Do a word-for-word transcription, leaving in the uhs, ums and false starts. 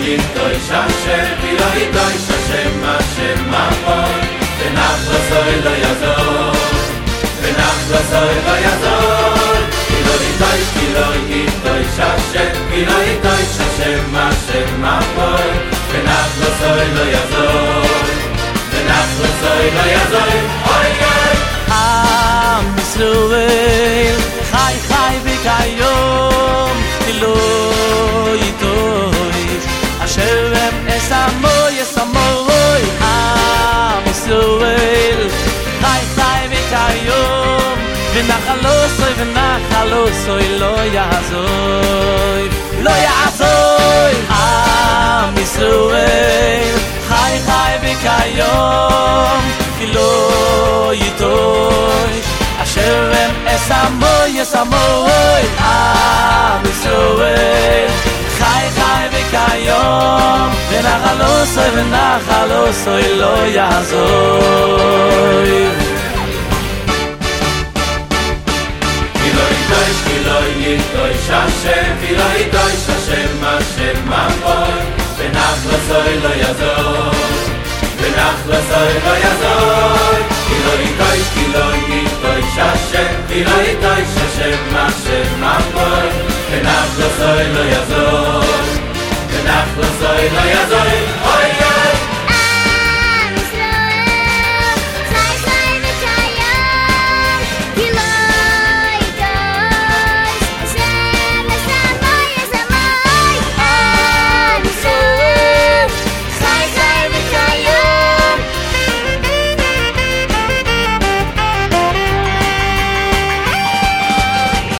יתויש השם כי לא יתויש השם השם מפוי ונחלוסוי לא יעזור ונחלוסוי לא יעזור כי לא יתויש כי לא יתויש השם כי לא יתויש השם השם מפוי ונחלוסוי לא יעזור ונחלוסוי לא יעזור אוי אוי עם ישראל חי חי וכיום כי לא יתויש השם אסמוי אסמוי עם ישראל חי חי וכיום ונחלוסוי ונחלוסוי לא יעזור לא יעזור עם ישראל חי חי וכיום כי לא יתויש אשר הם אסמוי אסמוי עם ישראל חי חי וכיום ונחלוסוי ונחלוסוי לא יעזור כי לא יתויש כי לא יתויש השם כי לא יתויש השם השם מפוי ונחלוסוי לא יעזור ונחלוסוי לא יעזור כי לא יתויש כי לא יתויש השם כי לא יתויש השם השם מפוי ונחלוסוי לא יעזור ונחלוסוי לא יעזור